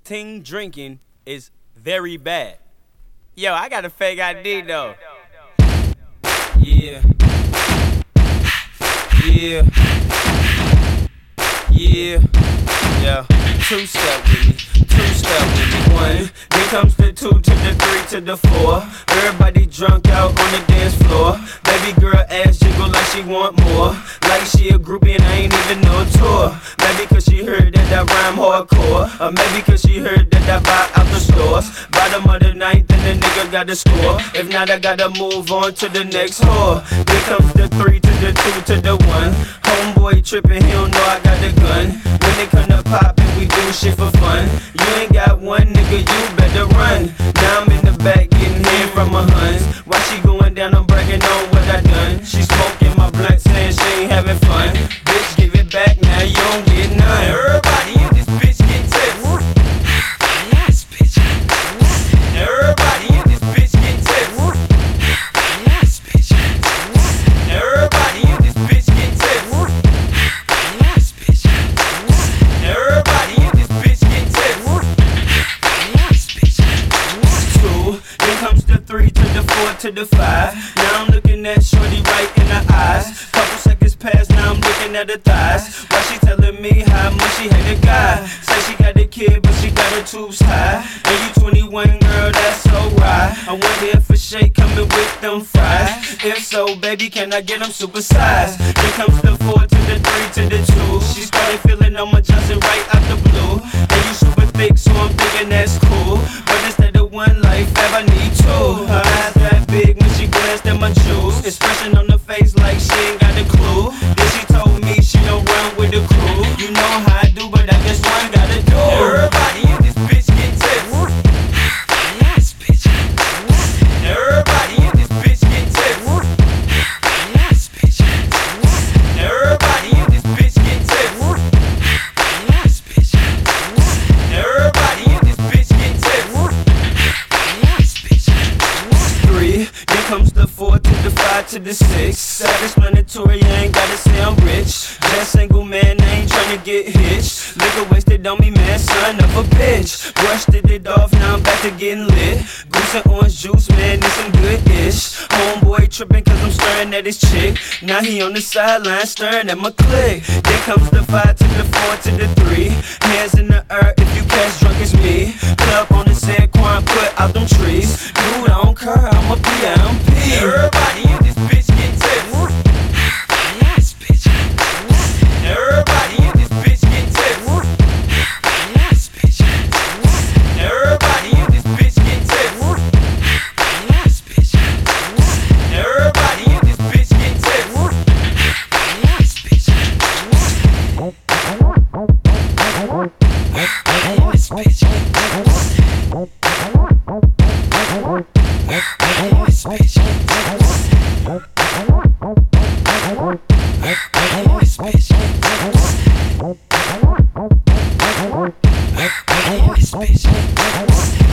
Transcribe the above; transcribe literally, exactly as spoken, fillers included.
ting drinking is very bad. Yo, I got a fake I D though. Yeah. Yeah. Yeah. Yeah. Two step with me. Two step with me. One. Then comes the two to the three to the four. Everybody drunk out on the dance floor. Baby girl ass jiggle like she want more. Like she a groupie and I ain't even no tour. Maybe cause she heard that I rhyme hardcore. Or maybe cause she heard that I buy out the stores. Bottom of the ninth and the nigga got the score. If not, I gotta move on to the next whore. Then comes the three to the two to the one. Homeboy trippin', he don't know I got the gun. When they come to poppin', we do shit for fun. You ain't got one nigga, you better run. Now I'm in the back getting head from my huns. While she going down, I'm bragging on what I done. She smoking my blunt, saying she ain't having fun. Bitch, give it back, now you don't get none. Everybody in this bitch get tips. Yes, bitch. Everybody in this bitch get tips. Yes, bitch. Everybody in this bitch get tips. Yes, bitch. Everybody in this bitch get tips. Yes, bitch. Two, then comes the three to the four to the five. Now I'm looking at shorty right in the eyes. Couple seconds pass, now I'm looking at her thighs. While she telling me how much she hate a guy. Say she got a kid, but she got her tubes high. And you twenty-one, girl, that's so right. I wonder if a shake coming with them fries. If so, baby, can I get them supersized? Then comes the four to the three to the two. She started feeling on my Johnson right out the blue. And you super thick, so I'm thinking that's cool. But instead of one life, I need two. Her eyes that big when she glanced at my jewels. Expression on her face like she ain't got a clue. Then she told me she don't run with the crew. You know how I do, but I guess one gotta do. Everybody in this bitch get tips. Yes, bitch. Everybody in this bitch get tips. Yes, bitch. Everybody in this bitch get tips. Yes, bitch. Everybody in this bitch get tips. Yes, bitch. Three, then comes the four to the five to the six. Self-explanatory, I ain't gotta say I'm rich. Just single man, I ain't tryna get hitched. Liquor wasted on me, man, son of a bitch. Brushed it off, now I'm back to getting lit. Goose and orange juice, man, this some good-ish. Homeboy trippin' cause I'm staring at his chick. Now he on the sideline staring at my click. Then comes the five to the four to the three. Hands in the air, if you catch drunk it's me. Club on the San Juan, put out them trees. Dude, I don't care, I'm a P M P. Everybody in this bitch get tips. Yes, bitch. Everybody in this bitch get tips. Yes, bitch. Everybody in this bitch get tips. Yes, bitch. Everybody in this bitch get tips. Yes, bitch. Yes, bitch. Yes, bitch. Yes, bitch.